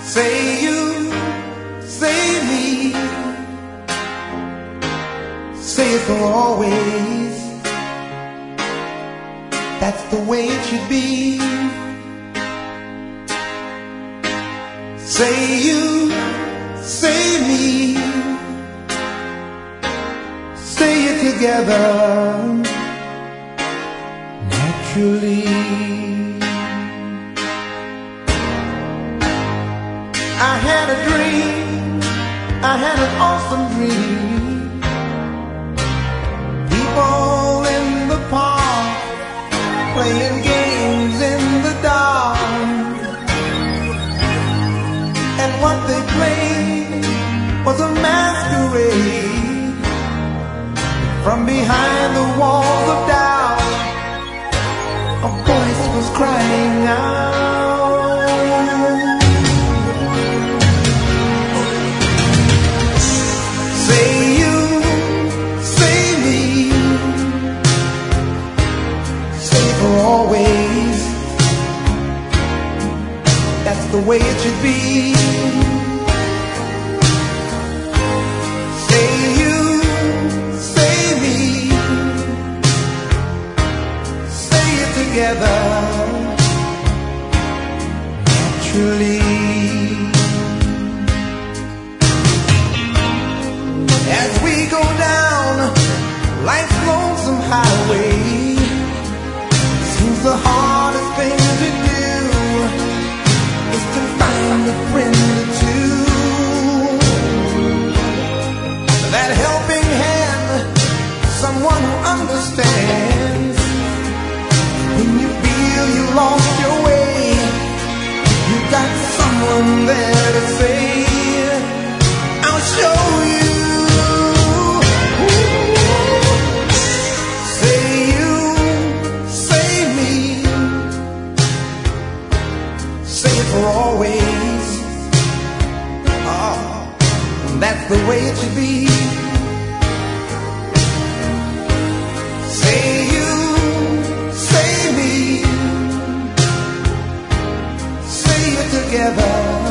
Say you, say me, say it for always. That's the way it should be. Say you, say me, say it together naturally. I had a dream, I had an awesome dream. People in the park playing games in the dark, and what they played was a masquerade. From behind the walls of doubt, a voice was crying out. Say you, say me, say for always. That's the way it should be. Say you, say me, say it together naturally. As we go down life's lonesome highway, seems the hardest thing to do is to find a friend or two. That helping hand, someone who understands. When you feel you lost your way, you got someone there to say, I'll show you. Say you, say me, say it for always. Oh, that's the way it should be. Say you, say me, say it together